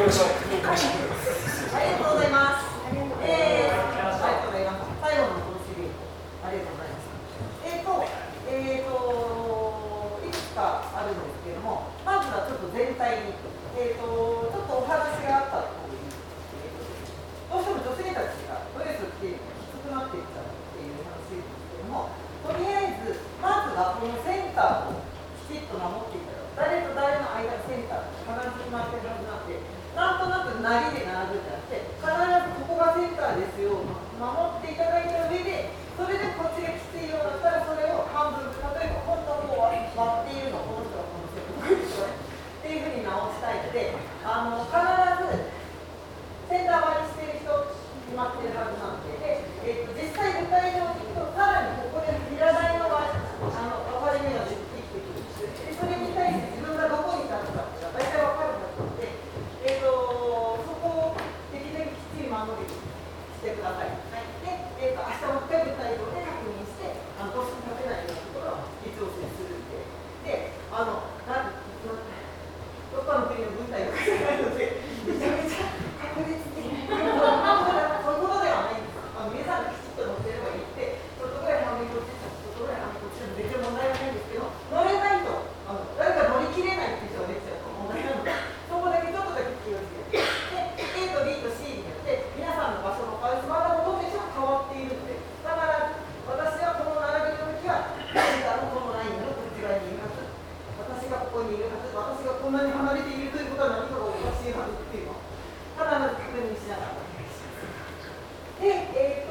ございます。ありがとうございます。最後のこのシリーズ、ありがとうございます。いくつかあるんですけれども、まずはちょっと全体に、ちょっとお話があったとおり、どうしても女性たちがドレスっていうのがきつくなっていっちゃうっていう話ですけれども、とりあえず、まずはこのセンターをきちっと守っていただく。誰と誰の間のセンターが必ず決まってるはずなんで、なんとなくなりで並ぶんじゃなくて、必ずここがセンターですよ、守っていただいた上で、それでこっちがきついようだったら、それを半分、例えば本当はもう割っているの、この人はこの人はっていうふうに直したいので、必ずセンター割りしている人、決まっているはずなので、実際、具体上に行くと、さらにここで平台の分かれ目ができてくる。それに対して自分がどこに立つかっていうのは大体分かるはずなので、そこをできるだけきっちり守るようにしてください。で、明日もう一回具体上で確認して、どうしても立てないようなところは微調整するんで、どっかの国の軍隊とかじゃないので、めちゃめちゃ確実に、そういうことではないんです。皆さんがきちっと乗ってればいいって、ちょっとぐらい半分こっち、ちょっとぐらい半分こっちでも全然問題はないんですけど、乗れないと、誰か乗り切れないっていう人ができちゃうと問題なので、そこだけちょっとだけ気をつけて、で、A と B と C によって、皆さんの場所のスマートフォンで変わっているので、だから私はこの並びの時は、センターのこのラインのこっち側にいるはず、私がここにいるはず、私がこんなに離れているということは何かがおかしいはずっていうのを、必ず確認しながらお願いします。で、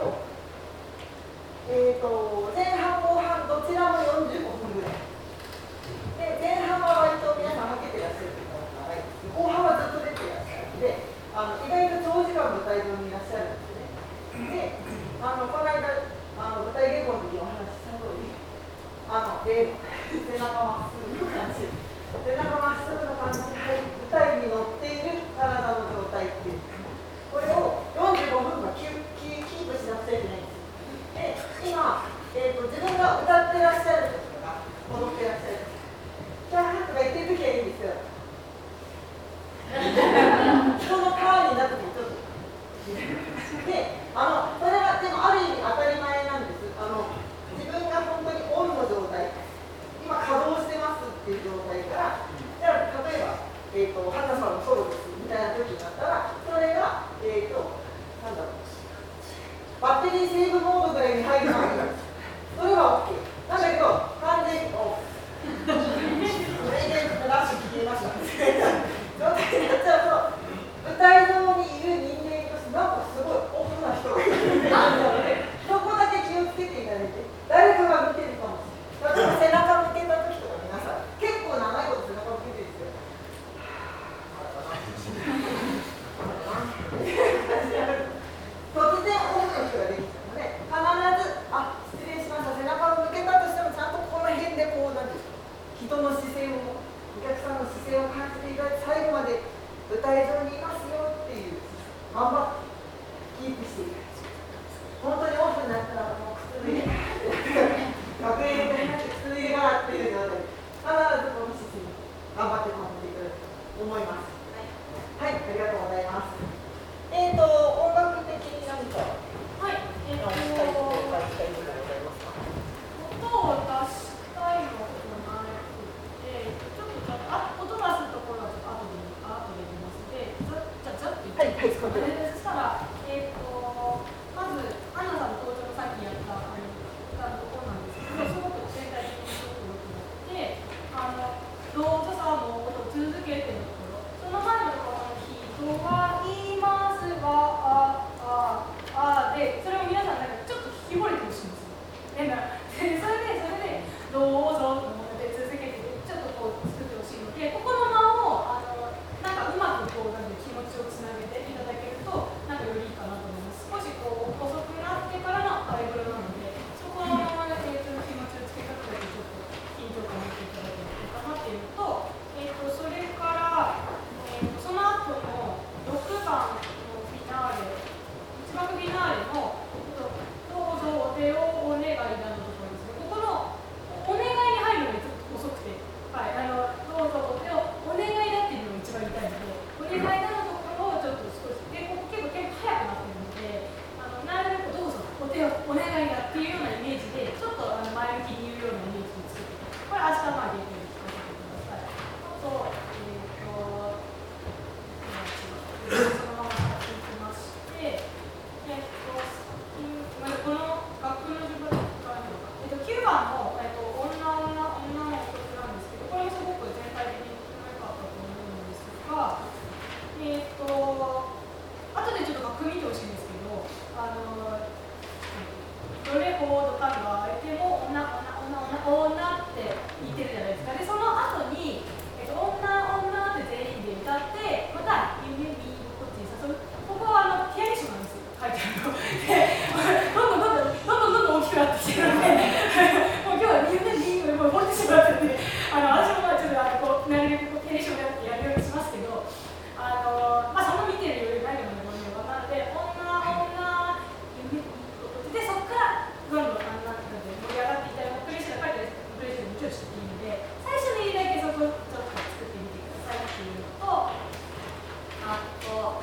前半後半どちらも45分ぐらい。で、前半は割と皆さんはけてらっしゃるというのが長いですけど、後半はずっと出てらっしゃるので、意外と長時間舞台上にいらっしゃるんですね。で、この間、舞台稽古の時にお話しした通り、例の背中まっすぐの感じ、背中まっすぐの感じで、舞台に乗っている体の状態っていう、これを45分間キープしなくちゃいけないんです。で、今、自分が歌ってらっしゃる時とか、踊ってらっしゃる時、キャーとか言ってる時はいいんですよ。人のターンになってもちょっと。で、それはでもある意味当たり前なんです。自分が本当にオンの状態、今稼働してますっていう状態から、じゃあ例えば、花さんのソロですみたいな時になったら、それが、なんだろう。バッテリーセーブモードぐらいに入るのがいいんです。それは OK。なんだけど、完全にオフ。それでラッシュ消えました。状態になっちゃうと、舞台上にいる人間として、なんかすごいオフな人がいるので、そこだけ気をつけていただいて、誰かが見てるかもしれない。例えば背中向けた時とか皆さん、結構長いこと背中向けてるんですよ。突然多くの人ができちゃうので、必ず、失礼しました、背中を向けたとしても、ちゃんとこの辺でこう、なんていうか、人の視線を、お客さんの視線を感じていただいて、最後まで舞台上にいますよっていう、頑張ってキープしていただき本当にオフになったら、もう靴脱いで、学園みたいになって靴脱いでからっていうので、必ずこの姿勢に頑張って守っていただきたいと思います。はい、ありがとうございます。音楽的に何か、 はい、 したいことございますか？ 音を出したいのがなくて、ちょっと音出すところはちょっと後で言いますので、じゃあと言って、そしたら、まず、アンナさんの登場のさっきやった歌のところなんですけど、すごく全体的にすごく良くなって、どうぞさんのことを続けてのところ、その前のところの人がいますが、で、それを皆さんなんかちょっと聞き惚れてほしいんですよ。それで、どうぞと思って続けて、ちょっとこう作ってほしいので、ここの間を、なんかうまくこう、気持ちをつなげていただけると、なんかよりいいかなと思います。 ってお願いだっていうようなイメージで、ちょっと前向きに言うようなイメージに作って、これ明日まあ原稿に聞かせてください。あと、そのまま続きまして、この学部の順番から9番の、女の一つなんですけど、これもすごく全体的に良かったと思うんですが、後でちょっと学部見てほしいんですけど、どれほど数が相手も女って言ってるじゃないですか。で、その後に、女って全員で歌って、また夢見こっちに誘う。ここはピアニッシュなんですよ、書いてあるの。で、どんどん大きくなってきてるので、もう今日は夢見もう持ってしまってて、私もちょっとなるべくピアニッシュをやるようにしますけど、その見てるよりないのでもいいのかなので、夢見こっちで、そこからどんどん盛り上がっていったら、プレッシャーが書いてあるプレッシャーにもちろんしていいので、最初にだけそこをちょっと作ってみてくださいっていうのと、あと、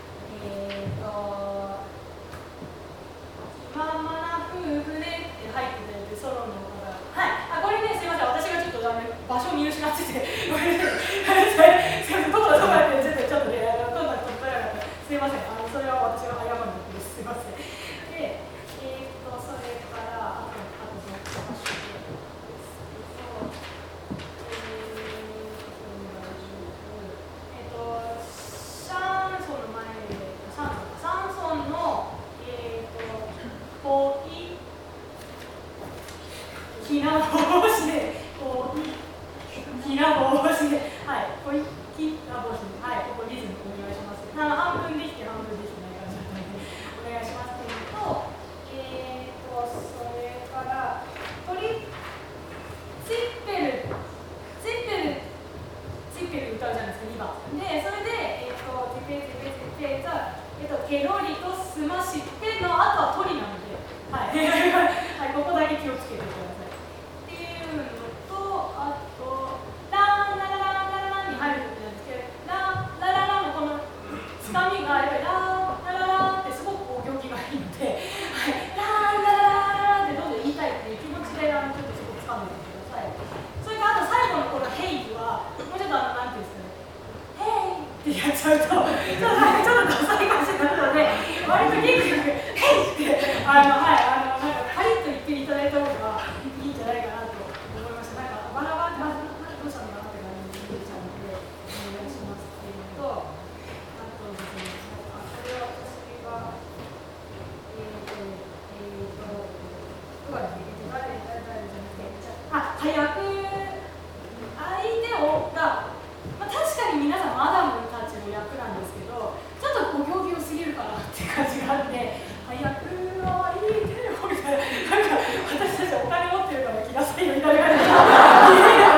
気ままな夫婦でって入ってたやつ、ソロの方が、はい、これね、すみません、私がちょっと場所を見失ってて、ごめんなさい、すみません、どこだってちょっとね、どんどん取れなかった、すみません、それは私が謝るんです、すみません。で、それから、あとどうかしら。シャンソンの前で、シャンソンの、ひな帽子で、ひな帽子で、はい、ひな帽子で、はい、ここリズムお願いします。半分できて半分できてない感じなので、お願いしますっていうのと、それから、チッペル歌うじゃないですか、2番。で、それで、ケロリとすましての後は鳥なので、はい、はい、ここだけ気をつけてください。っていうのと、あと、ランララランララランに入るときなんですけど、ランララランのこのつかみがやっぱりランララランってすごく行儀がいいので、はい、ランラララランってどんどん言いたいっていう気持ちでちょっとそこつかんでみてください。それからあと最後のこのヘイは、もうちょっとなんていうんですかね、ヘイってやっちゃうと、ちょっとダサい感じになるので、割と元気よく、ヘイって、なんかカリッと言っていただいた方がいいんじゃないかなと思いました。なんかバラバラどうしたのかなって感じに出ちゃうので、お願いしますっていうのと、あとですね、それは私が、早く相手を確かに皆さんマダムたちの役なんですけど、ちょっとご行儀すぎるかなって感じがあって、早く相手をみたいな、なんか私たちお金持ってるから来なさいよみたいな感じ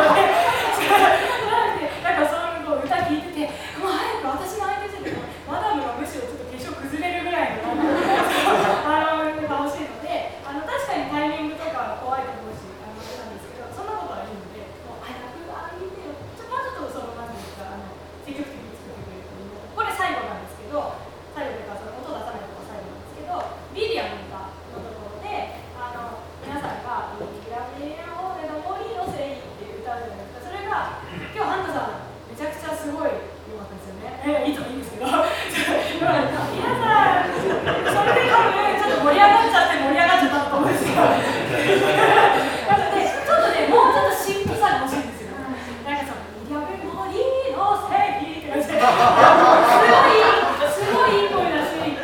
で、なんかそういう歌聞いてて、もう早く私の相手してて、マダムがむしろちょっと化粧崩れるぐらいのが欲しいので、確かにタイミングとか怖いと思うし、なんですけど、そんなことはいいので、もう早く相手をもうちょっとそのなんですか、積極的に作ってくれるというのと、これ最後なんですけど、最後というかその音出さないところが最後なんですけど、リリアムのところで皆さんが「リラメオレの森のせい」って歌うじゃないですか。それが今日ハンナさんめちゃくちゃすごい良かったですよね。いつもいいんですけど皆さんそれで多分ちょっと盛り上がっちゃったと思うんですよなのでちょっとね、もうちょっと神秘さが欲しいんですよ。なんかその「リラメ森のせい」って感じですごいいい声だし、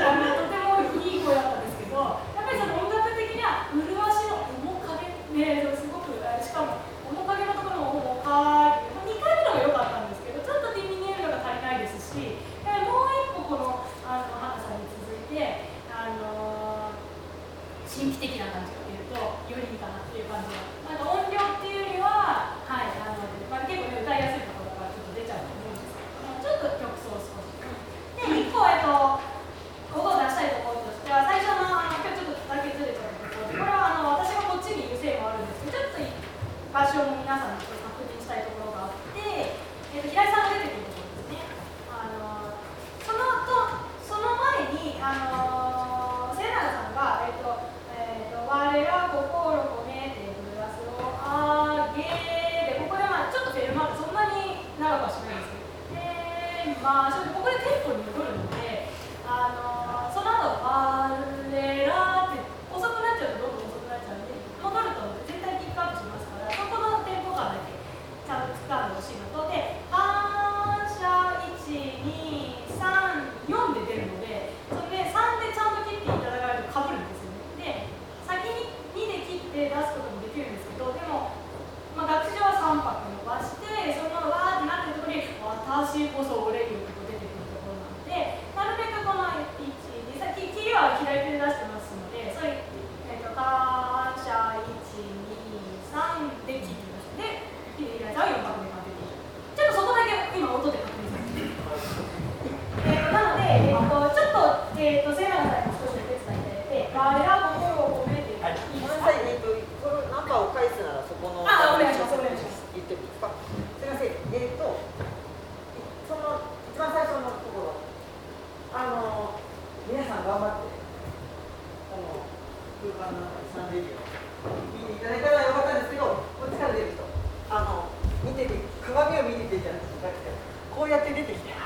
ここでテンポに戻るので、その後我らって遅くなっちゃうとどんどん遅くなっちゃうんで、戻ると絶対ピックアップしますから、そこのテンポ感だけちゃんと掴んでほしいのと、で反射1、2、3、4で出るので、それで3でちゃんと切っていただかないとかぶるんですよね。で先に2で切って出すこともできるんですけど、でも、学習上は3拍伸ばして、そのわーってなってるところに私こそ俺よって出てくるところなので、なるべくこの1、2、さっき切りは左手で出してますので、そういう、反射1、2、3で切ってました。で、左手は4拍で出ている。ちょっとそこだけ今音で確認させて。なので、ちょっと、末永さんに少しお手伝いいただいて、我ら心を込めて、 はい、ごめんなさい、このナンバーを返すならそこの。 お願いします、お願いします。 言ってもいいですか。すみません、その一番最初のところ、皆さん頑張って、この空間の中に3レビューを見ていただいたらよかったんですけど、こっちから出ると、見てて、鏡を見ててじゃなくて、こうやって出てきて、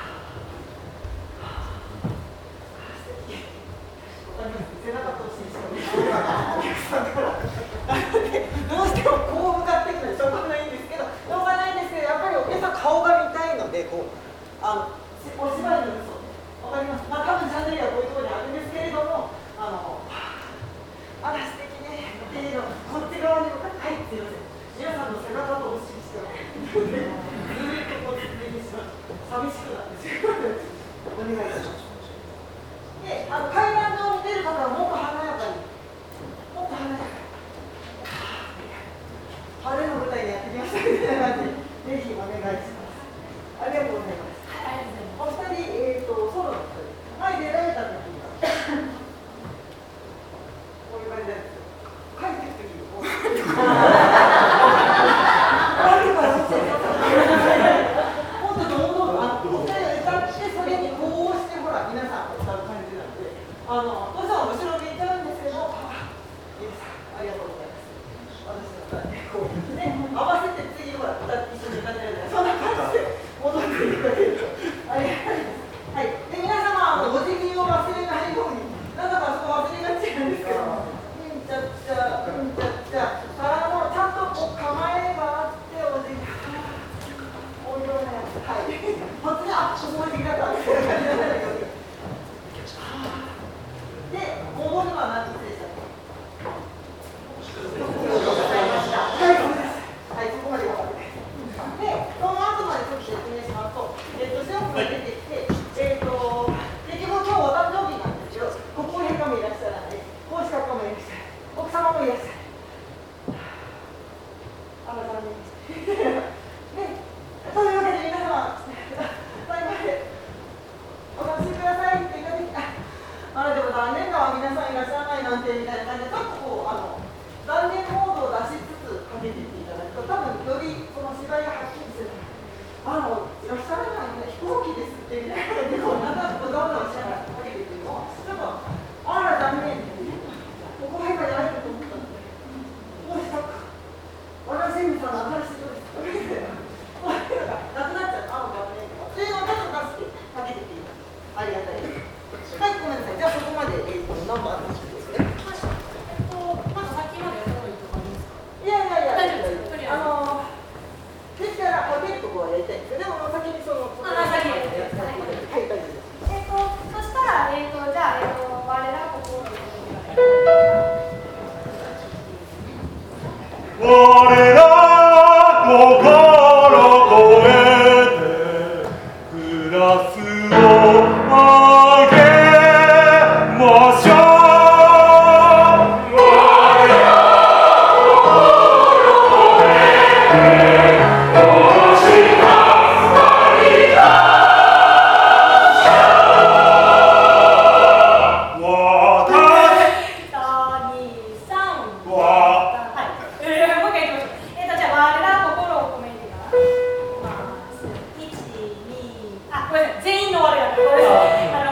背中とししか見えないお客さんからどうしてもこう向かっていくのでしょうがないんですけど、しょうがないんですけど、やっぱりお客さん顔が見たいので、こうお芝居の嘘わかります。多分チャンネルはこういうところにあるんですけれども、あら素敵ねっていうのこっち側に向かって、はい、すいません、皆さんの背中とお尻してずっとこう続いてしまう、寂しくなってしまうお願いします。で、階段上に出る方はもっと華やかに、もっと華やかに、晴れの舞台にやってきましたみたいな感じで、ぜひお願いします。ありがとうございます。お二人、ソロの人で、前出られた時には、こういう感じなんですよ。帰ってくる時に、こう。もっと堂々と、お二人が歌って、それにこうして、ほら、皆さん歌う感じなんで。どうしても後ろに行っちゃうんですけど、ゆうさん、ありがとうございます。私の歌で、こう、ね、合わせて次、ほら、一緒に歌ってやるじゃない、そんな感じで戻っていただけるとありがたいです。はい、で、皆様、ご辞儀を忘れないように、なんだかそこ忘れがちなんですけど、うんちゃっちゃ、うんちゃっちゃ、からもちゃんとこう構えがあって、お辞儀、お色のやつ、はい、突然、ここお辞儀だったんですけど、感じじゃないように。で、戻るのは何日でしたっけ？はい、そうです。はい、そこまで分かって。で、その後までちょっと説明しますと、シロップが出てきて、結局今日お誕生日なんですけど、ご高齢化もいらっしゃらない、奉仕家もいらっしゃる、奥様もいらっしゃる。あら、残念でした。で、というわけで皆様、最後までお楽しみくださいって言ってきた。でも残念な皆さんいらっしゃらないなんてみたいな感じで、ちょっとこう残念モードを出しつつかけていっていただくと、多分よりその芝居がはっきりする。いらっしゃらないね、飛行機ですってみたいな感じで、こうなんかこうどんどんしながらかけていくのを、ちょっと残念、ここが今やられると思ったので、もうしたか、私みさんの新しい人ですとか言って、こういうのがなくなっちゃう、残念とかっていうのをちょっと出してかけていっていただく。ありがたいです。はい、ごめんなさい。じゃあそこまで、ナンバーの話ですね。 まだ先までやった方がいいとかありますか？ いや、 大丈夫です。とりあえず。 できたら分けるところはやりたいんですけど、でも先にその。 先にやりたい。はい、大丈夫です。 そしたら、じゃあ、我ら心を込めて。 我ら心込めてグラスをあげましょう。我ら心込めて星が光り全員の我ら。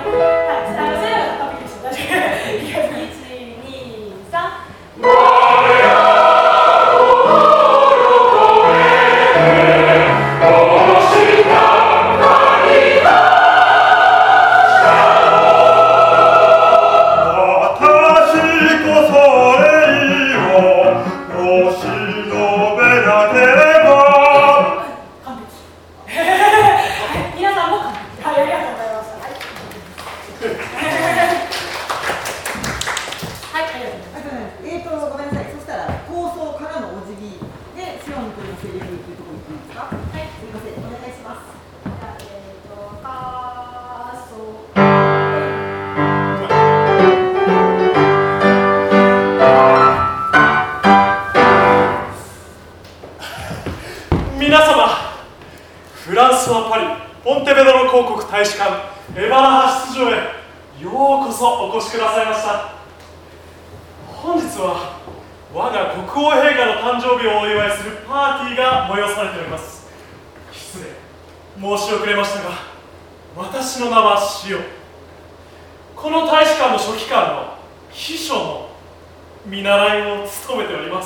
ス場へようこそお越しくださいました。本日は我が国王陛下の誕生日をお祝いするパーティーが催されております。失礼申し遅れましたが、私の名はシオ。この大使館の書記官の秘書の見習いを務めております。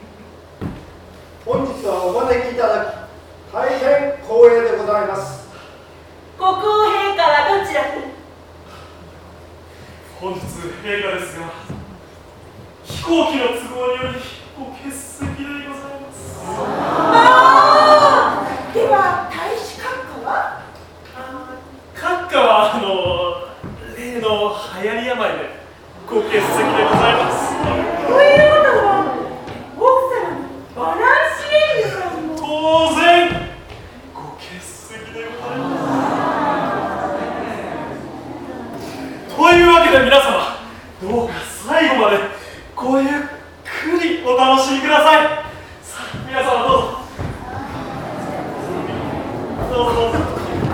本日はお招きいただき大変光栄でございます。 国王陛下はどちらに？ 本日陛下ですが、飛行機の都合によりご欠席でございます。 では大使閣下は？ 閣下は例の流行り病でご欠席でございます。 ということは奥様のバランシエールさんも当然ご欠席でございます。というわけで皆様、どうか最後までごゆっくりお楽しみください。さあ皆様どうぞどうぞどうぞ。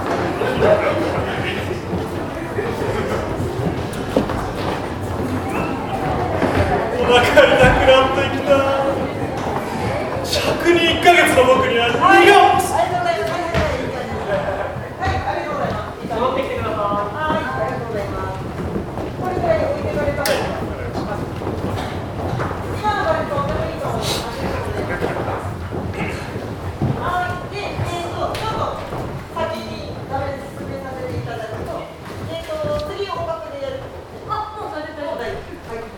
お腹痛くなってきた。尺に1ヶ月の僕には2が戻ってきてください。はい、ありがとうございます。これぐらい置いてかれたら、今のバレットとてもいいと思います。はい、で、ちょっと先に画面説明させていただくと、次を大枠でやる。 もうそれでもう大丈夫。はい。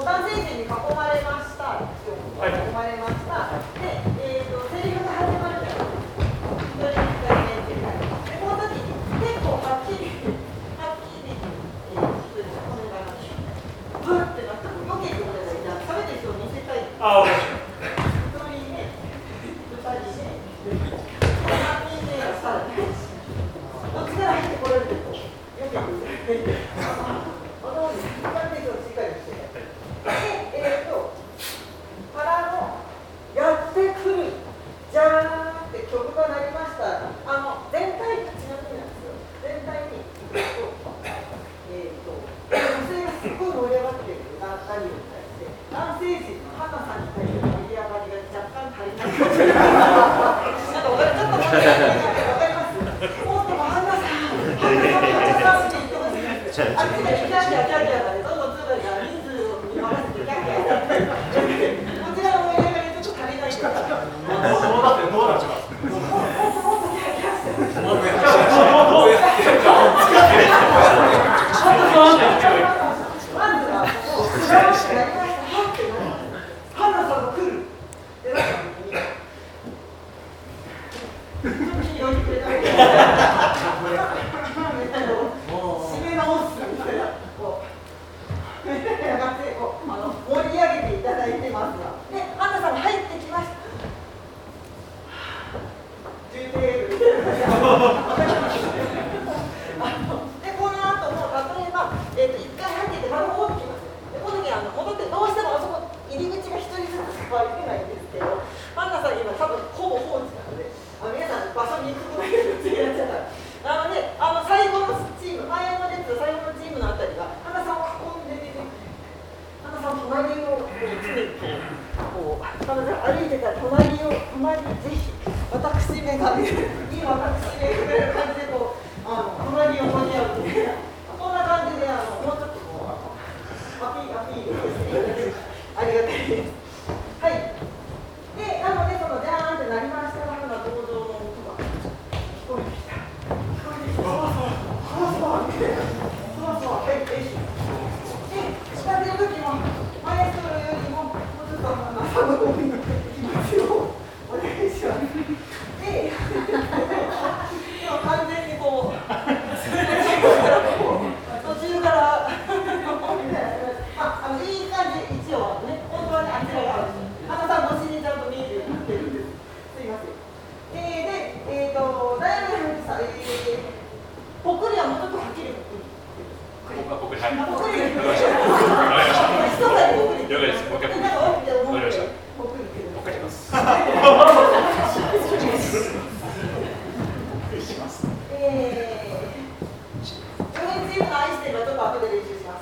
男性陣に囲まれました。囲まれました。で、セリフが始まるじゃないですか。この時に結構はっきり、このぐらいまでブーってなったら避けてください。じゃあ食べてる人を見せたい。 あ、 1人目、2人目、3人目がさらにどっちから入ってこられると避けてください。頭に一般的をしっかりしてで、からのやってくるじゃーんって曲が鳴りました。全体ちなみになんですよ。全体に女性がすごい盛り上がっている何に対して男性陣の花さんに対しての盛り上がりが若干足りない。ちょっと待ってわかります？もっと花さんって言ってほしいんです。あっちがキャッキャでどんどんつぶが人数を見合わせてキャッキャやってこちらの盛り上がりちょっと足りないです。そうだってどうなっちゃう？盛り上げていただいてますが、で、アンナさんが入ってきました。で、この後も例えば、1回入っててまた戻ってきます。で、この時戻ってどうしてもあそこ入り口が1人ずつはいけないんですけど、アンナさん今多分ほぼ放置なので、皆さん場所に行くことができるってやっちゃった。なので、最後のチーム、前の列最後のチームのあたりがアンナさんを囲んで出てくる。アンナさん隣を常にこう彼女歩いてた隣ぜひ私目が見えるいい私目が見える感じでこう隣を取り合うみたいなこんな感じでもうちょっとこうアピールしてありがたいです。はい。でなのでそのジャーンってなりましたら登場の音が聞こえてきた。聞こえてきた。はい。近づいた時もマエストロよりももうちょっと朝の方に行きますよ。お願いします。で、今完全にこう途中からいい感じ一応ね本当はねあちらが花さん越しにちゃんと見えるようになってるんです。すいません。で、ダイヤの話さぽっくりはもうちょっとはっきり僕はい。 ぽっくり。 わかりました。 一回ぽっくり。 了解です。もう一回。 なんか起きて思ってわかりました。 ぽっくりっていう。 もう一回します。 後で練習します。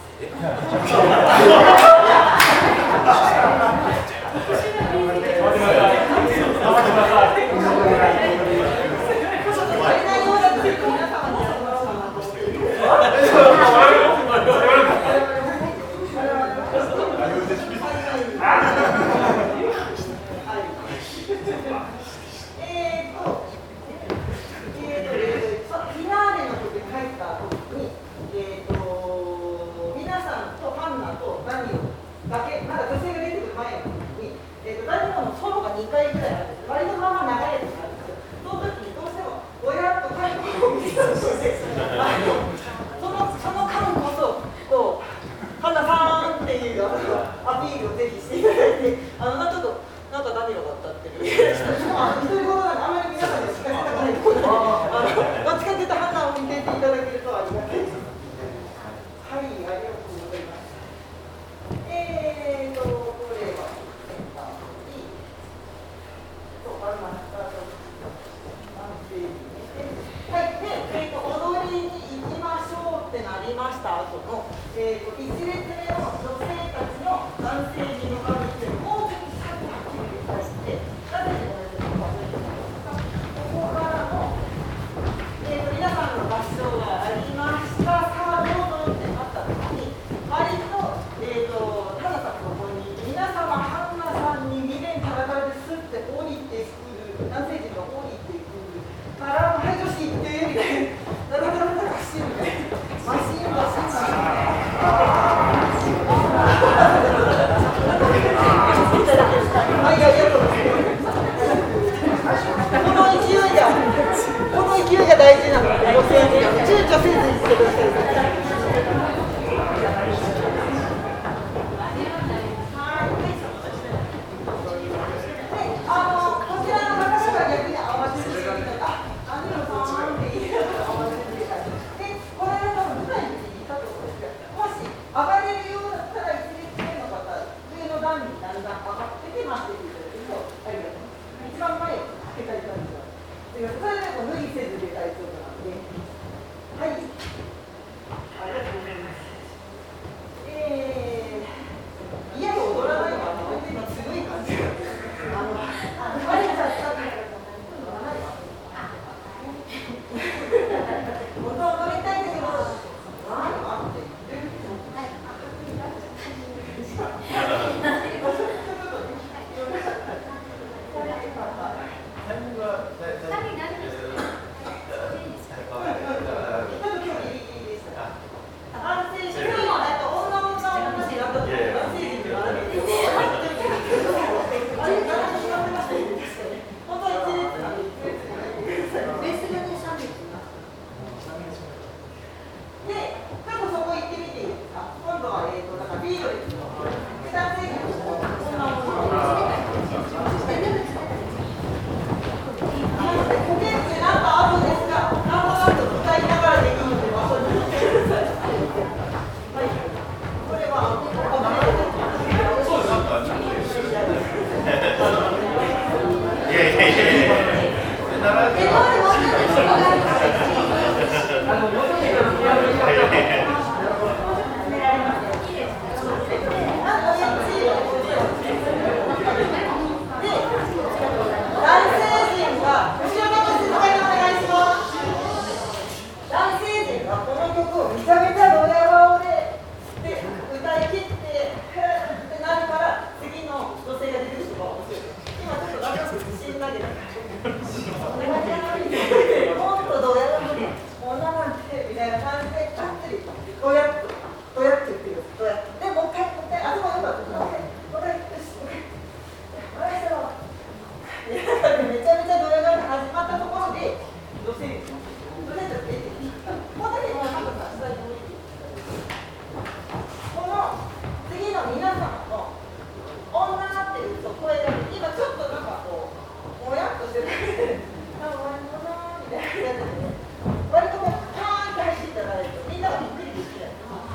で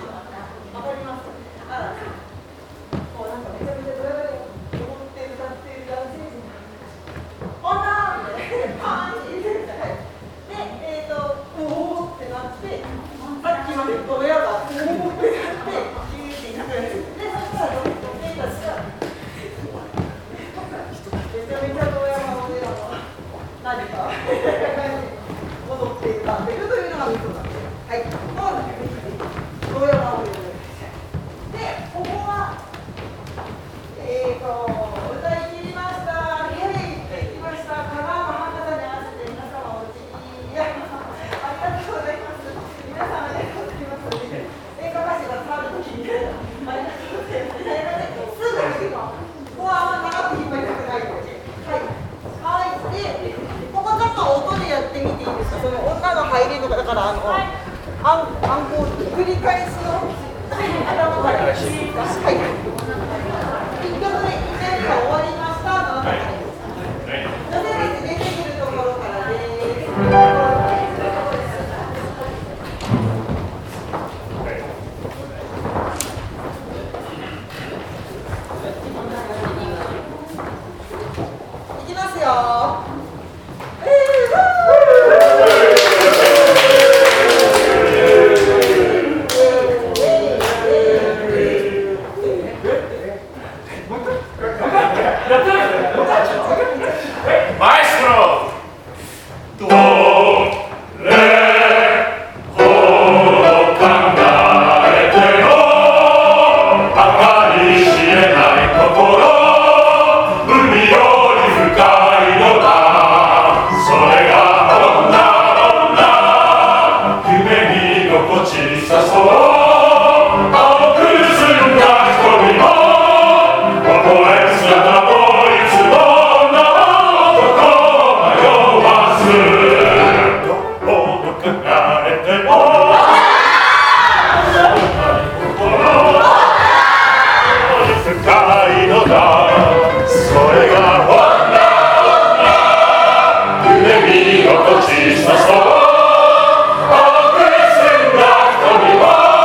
さっきの親がこうやってキューってやってで、そしたらどうしていたしめちゃめちゃ遠山の親は何か戻っていたんでるというのがミソなんです。はい、そうなんです。遠山の親で、ここは歌い切りました。イエイって言いました。香川の博多に合わせて皆様お辞儀。ありがとうございます。皆さんありがとうございます。演歌歌手が触るときにありがとうございます。すぐにここはあんま長く引っ張りたくないので。はい。はい。で、ここちょっと音でやってみていいですか。その女の入りのだから暗号繰り返しの頭からやっていいですか。はい。1曲目終わりました。出てくるところからです。いきますよ。 マエストロどれほど考えても計り知れない心海より深いのだそれが女夢見心地にさそう青く澄んだ瞳も微笑む姿もいつも心地さそう青く澄んだ瞳も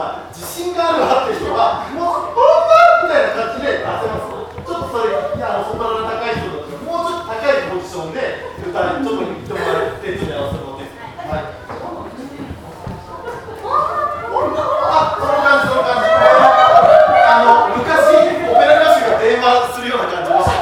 が自信があるわっていう人はもうこんなみたいな感じで出せます。ちょっとそれソプラノ高い人だともうちょっと高いポジションで歌にちょっと言ってもらって手に合わせるので、はい。その感じその感じ。昔オペラ歌手が電話するような感じでした。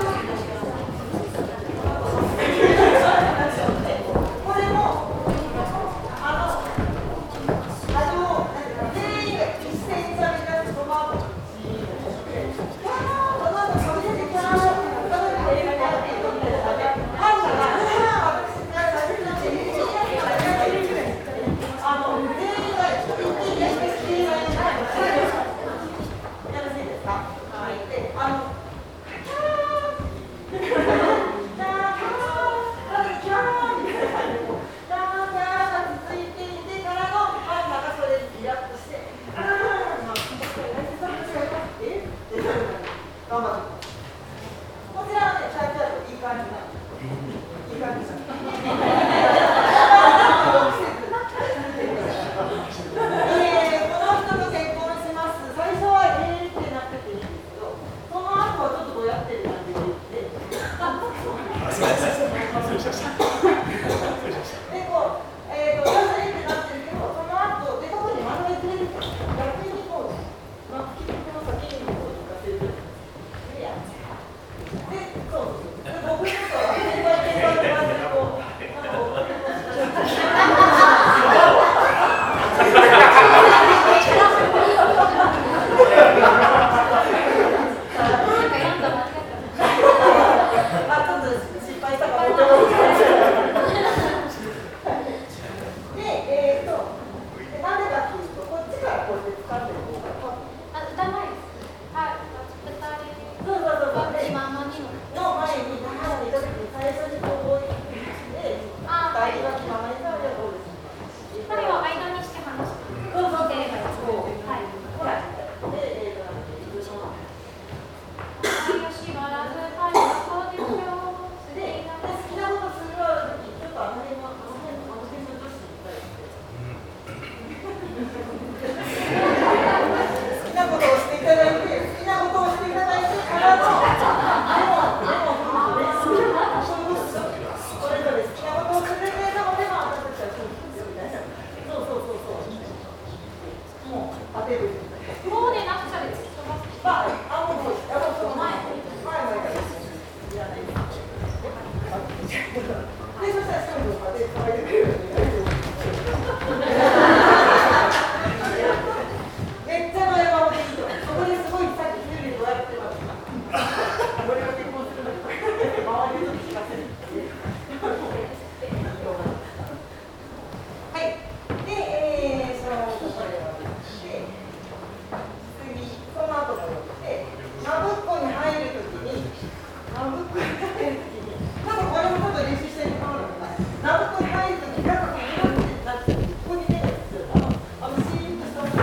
こ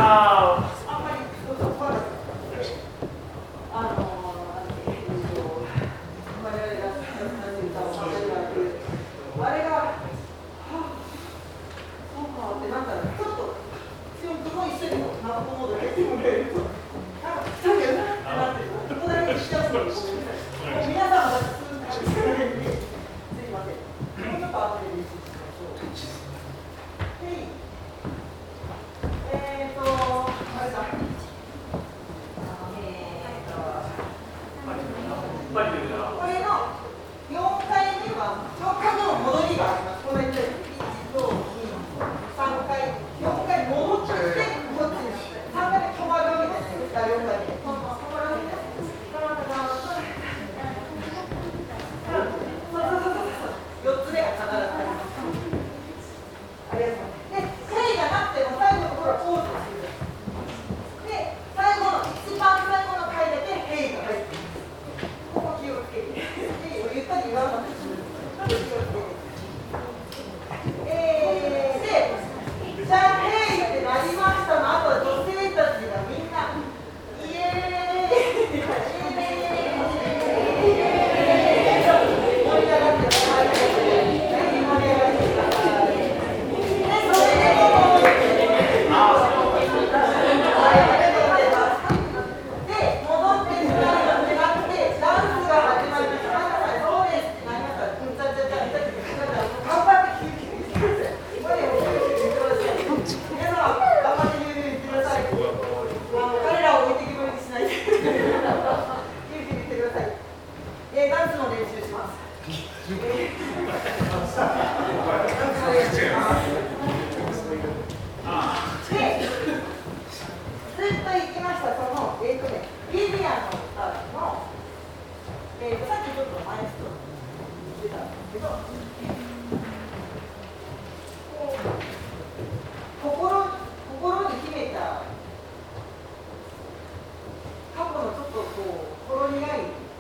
あんまりそうそう怖かった。あれが、はあ、そうかってなんかちょっと強くも一緒にナップモードで入ってもらえると、なんか来たけどなってなって、ここだけにしちゃうのにごめんなさい。もう皆さんが普通に感じてないんで、すいません。もうちょっと後で練習しましょう。あれだ。これの4回目は、4回の戻りがあります。この1、2、3回、4回戻って、こっちに3回目止まるわけじゃないですか、4回目。止まるわけじゃないですか。4つ目が必ずあります。ありがとうございます。で、正がなくても最後のところはポーズをする。で、最後の、一番最後の回だけ、ヘイが入っています。ここ気をつけて。ゆったり言わなくて気をつけて。じゃあ、ヘイってなりましたの後は女性たちがみんな、イエーイ盛り上がってください。ぜひ盛り上がってください。で、それでも、で、戻ってくださいってなって、ダンスが始まりました。そうですってなりました。頑張って救急にしてください。皆様、頑張って救急にしてください。彼らを置いてきぼりにしないで。救急にしてください。ダンスの練習します。で、ずっと行きました、その、ビビアンの歌の、さっきちょっとマイスト言ってたんですけど、心に秘めた、過去のちょっとほろ苦い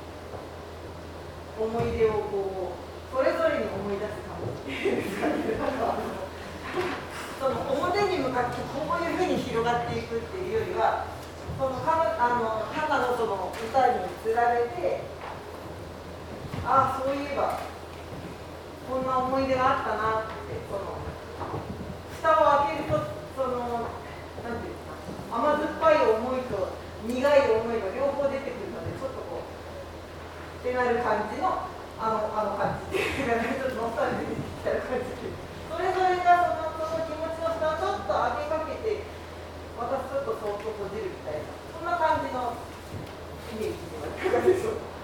思い出をそれぞれに思い出す感じ。その表に向かってこういうふうに広がっていくっていうよりは、その花のその歌につられて、ああそういえばこんな思い出があったなって、その蓋を開けるとなんていうんですか、甘酸っぱい思いと苦い思いが両方出てくるので、ちょっとってなる感じの感じっていうか、ちょっとノスタルジーにきた感じで、それぞれがその気持ちの蓋をちょっと上げかけて、またちょっとそっと閉じるみたいな、そんな感じのイメージではいかがでしょうか。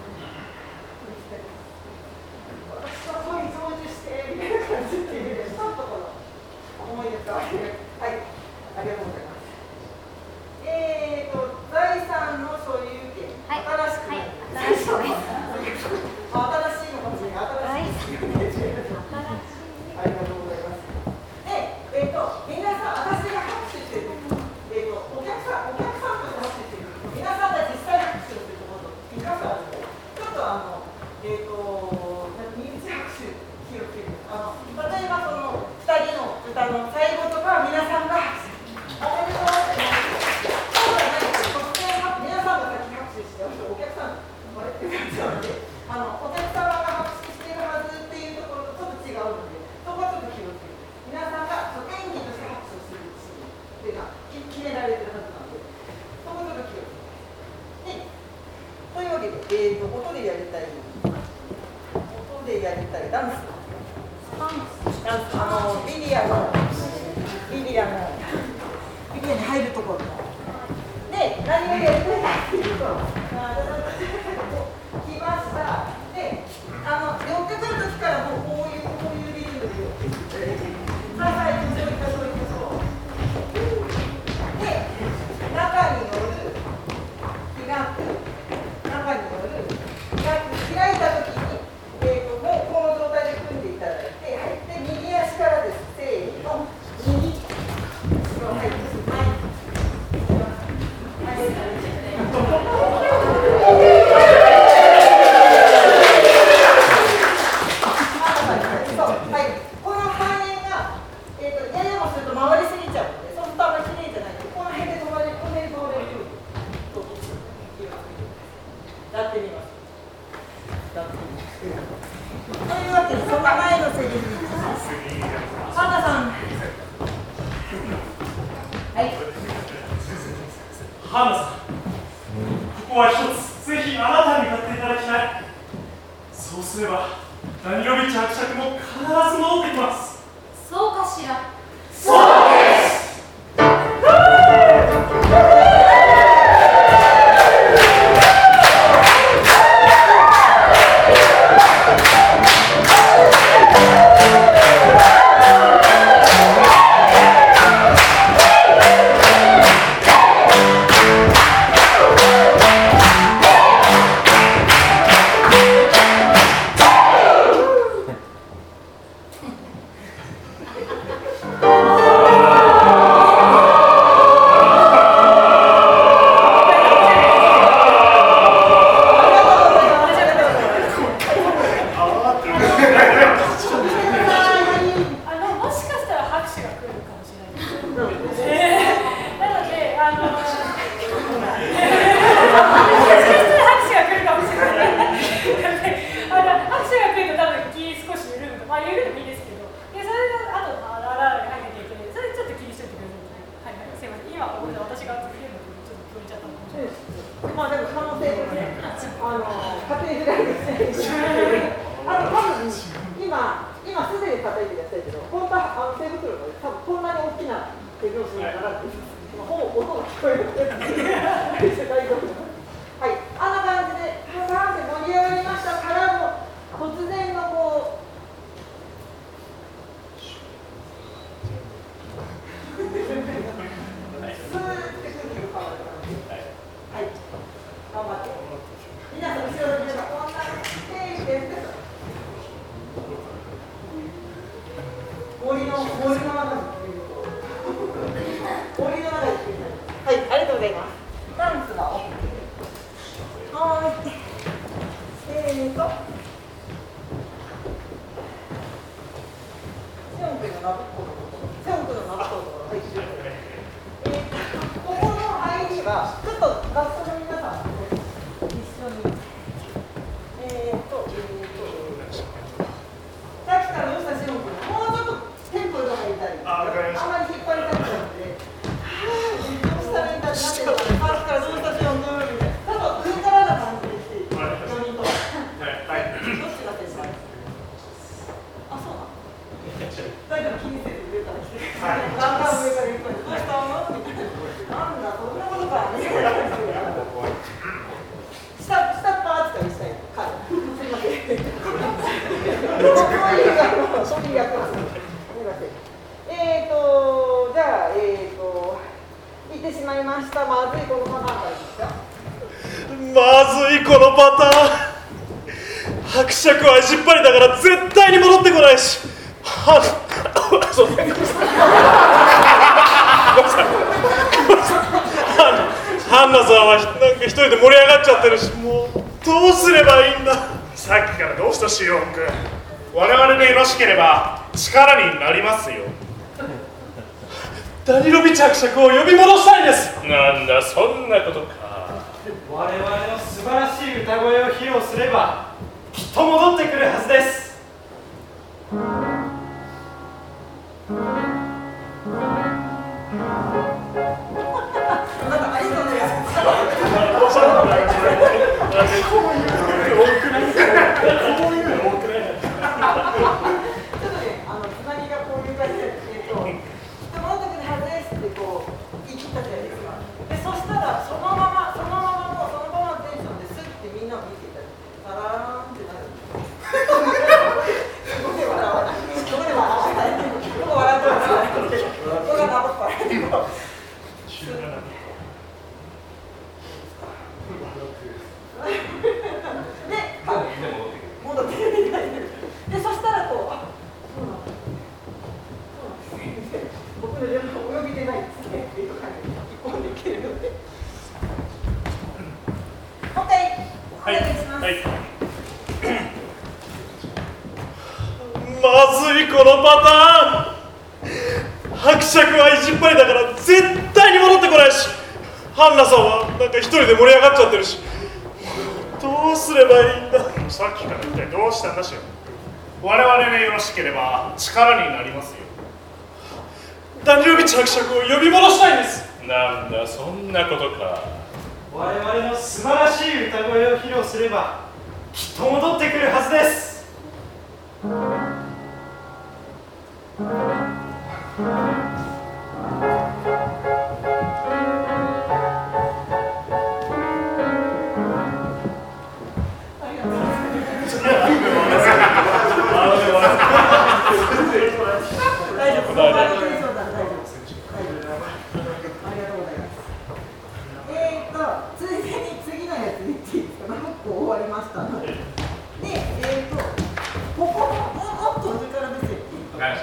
私はそうに操縦してみたいな感じっていうちょっと思い出がはい、ありがとうございます。財産の所有権、新しくなります。新しいのかもしれない。新しい。ありがとうございます。で、皆さん、私が拍手してる。お客さんと拍手してる。皆さんが実際に拍手をするところと、いかがあるので、ちょっと身内拍手気をつけて、例えばその2人の歌の最後とか、皆さんが拍手。おめでとうございます。そうじゃないですけど、突然皆さんが先に拍手して、お客さん、あれって感じなので、お客様が拍手しているはずっていうところとちょっと違うので、そこはちょっと気をつけて、皆さんが演技として拍手をするシーンっていうのは決められてるはずなので、そこはちょっと気をつけて。というわけで、音でやりたいダンス。ビリヤに入るところで、何をやりたいかっていうと、来ました。で、寄ってくるときからもうこういうリズムで寄ってきて、そういったそう。で、中による開いたときに、もうこの状態で組んでいただいて、はい、で右足からです。せーの、右、後ろ、はい。 ハンナさん、ここは一つぜひあなたに買っていただきたい。そうすればダニロビッチ伯爵も必ず戻ってきます。 そうかしら。 そうです。 まあでも可能性ですね。家庭時代ですね。多分今すでに叩いてやったけど、本当は手袋が多分こんなに大きな手拍子にならって、ほぼ音が聞こえるって世界中の。はい、あんな感じでパーンって盛り上がりましたからの突然のこう。頑張って。皆さん後ろの皆さん、こんな手で森の中に森の中にはい、ありがとうございます。ダンスが OK。はい。セオン君のナブコのはい、ここの入りはちょっとラストの皆さん一緒にさっきからどうしたシオン君、もうちょっとテンポが入りたい。あまり引っ張りたくなくて、どうしたらいいんだってなってるので、さっきからどうしたシオン君みたいな、ちょっと上からな感じでして、4人とも。どっちが先輩？あ、そうなの？大丈夫、気にせず上から来て、だんだん上から行く。どうしたの？みたいな。なんだ、そんなことか。下っ端扱いしたいの。すいません。そういう役なんです。すみません。じゃあ、言ってしまいました。まずいこのパターンからですか。 まずいこのパターン。伯爵は意地っ張りだから絶対に戻ってこないし。ハンナさんはなんか一人で盛り上がっちゃってるし、もうどうすればいいんだ。 さっきからどうしたシオン君、我々でよろしければ力になりますよ。 ダニロビッチ伯爵を呼び戻したいんです。 なんだそんなことか。 我々の素晴らしい歌声を披露すればきっと戻ってくるはずです。 まずいこのパターン。伯爵は意地っ張りだから絶対に戻ってこないし、ハンナさんはなんか一人で盛り上がっちゃってるし、どうすればいいんだ。 さっきから一体どうしたんだしよ。我々でよろしければ力になりますよ。 ダニロビッチ伯爵を呼び戻したいんです。 なんだそんなことか。 我々の素晴らしい歌声を披露すればきっと戻ってくるはずです。 ついでに次のやつ言っていいですか。6個終わりましたので、ここもっと上から出てっていいと思います。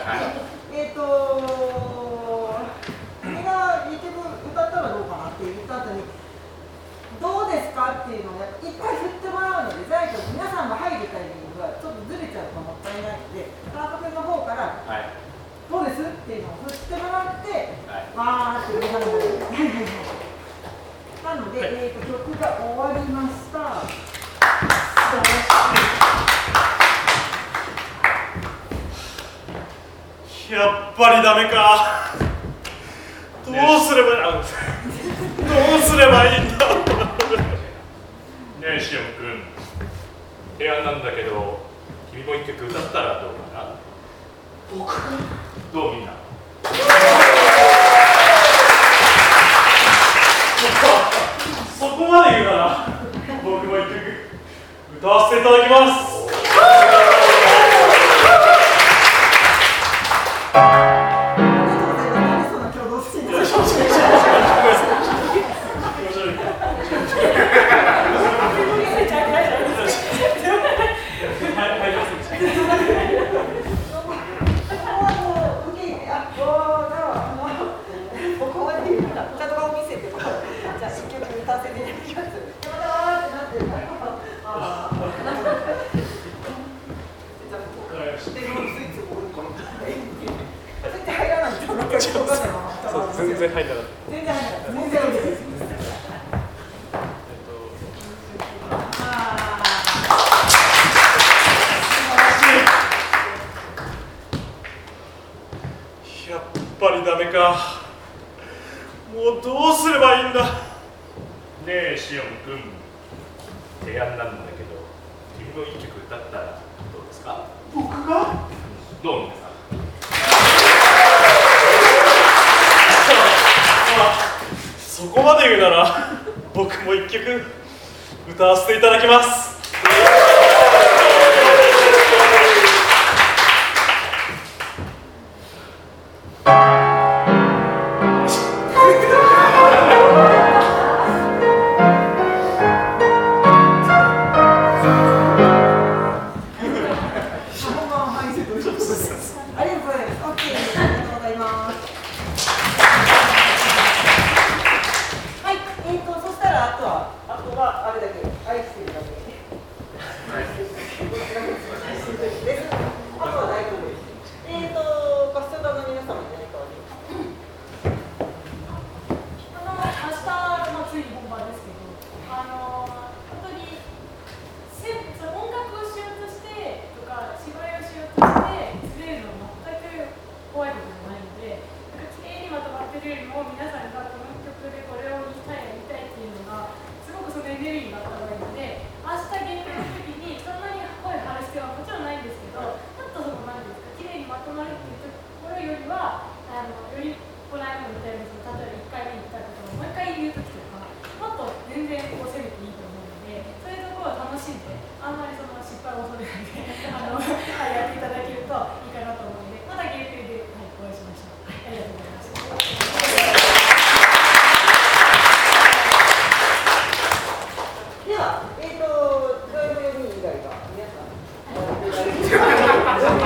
君が一曲歌ったらどうかなって言った後に、どうですかっていうのを一回振ってもらうので、皆さんが入るタイミングがちょっとずれちゃうともったいないので、監督の方から、どうですっていうのを振ってもらって、わーって歌うので。なので、曲が終わりました。 やっぱりダメか。どうすればいいんだ。 ねえしおんくん、提案なんだけど君も一曲歌ったらどうかな。 僕どうみんな。 そこまで言うなら僕も一曲歌わせていただきます。全然入んなかった。やっぱりダメか。もうどうすればいいんだ。 ねえしおんくん、提案なんだけど君も一曲歌ったらどうですか。 僕がどう皆さん。 そこまで言うなら僕も一曲歌わせていただきます。 怖いことじゃないので、なんか綺麗にまとまってるよりも皆さん